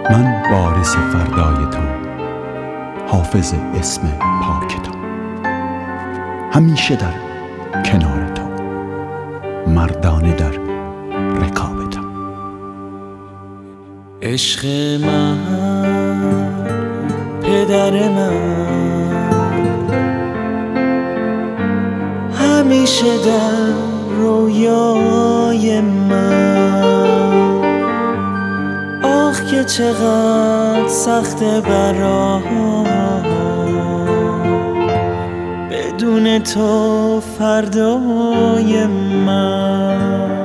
من وارث فردای تو، حافظ اسم پاک تو، همیشه در کنار تو، مردانه در رکاب تو. عشق من، پدر من، همیشه در رویای من. آخ که چقدر سخته برام بدون تو فردای من.